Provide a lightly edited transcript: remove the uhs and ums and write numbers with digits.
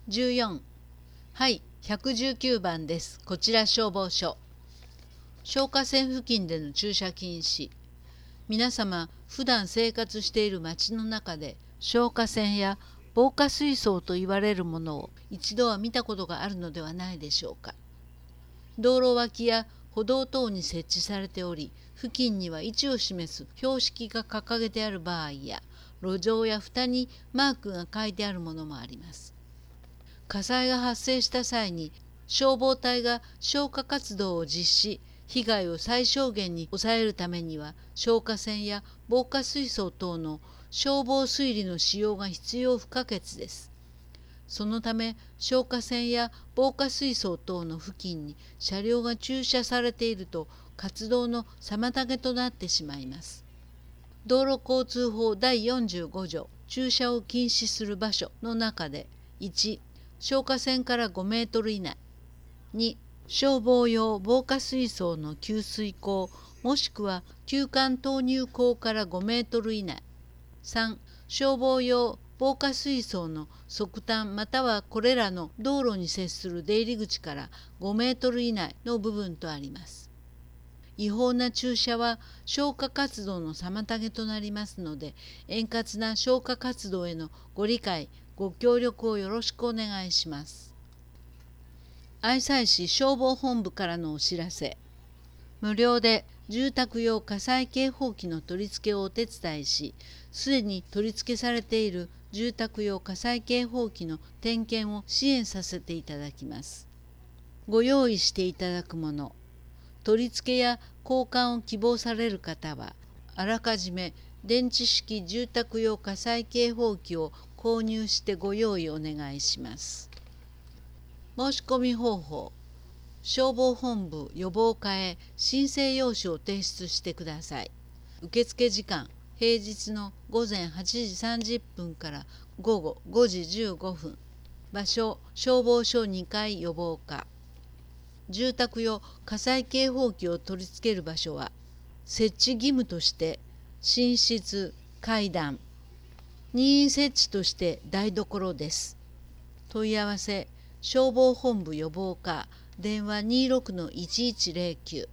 14。はい、119番です。こちら消防署。消火栓付近での駐車禁止。皆様、普段生活している街の中で消火栓や防火水槽と言われるものを一度は見たことがあるのではないでしょうか。道路脇や歩道等に設置されており、付近には位置を示す標識が掲げてある場合や、路上や蓋にマークが書いてあるものもあります。火災が発生した際に消防隊が消火活動を実施、被害を最小限に抑えるためには消火栓や防火水槽等の消防水利の使用が必要不可欠です。そのため消火栓や防火水槽等の付近に車両が駐車されていると活動の妨げとなってしまいます。道路交通法第45条駐車を禁止する場所の中で、1、消火栓から5メートル以内、2、消防用防火水槽の給水口もしくは給管投入口から5メートル以内、3、消防用防火水槽の側端またはこれらの道路に接する出入り口から5メートル以内の部分とあります。違法な駐車は消火活動の妨げとなりますので、円滑な消火活動へのご理解、ご協力をよろしくお願いします。愛西市消防本部からのお知らせ。無料で住宅用火災警報器の取り付けをお手伝いし、すでに取り付けされている住宅用火災警報器の点検を支援させていただきます。ご用意していただくもの、取り付けや交換を希望される方は、あらかじめ電池式住宅用火災警報器を購入してご用意お願いします。申し込み方法。消防本部予防課へ申請用紙を提出してください。受付時間、平日の午前8時30分から午後5時15分。場所、消防署2階予防課。住宅用火災警報器を取り付ける場所は、設置義務として寝室、階段、任意設置として台所です。問い合わせ、消防本部予防課、電話 26-1109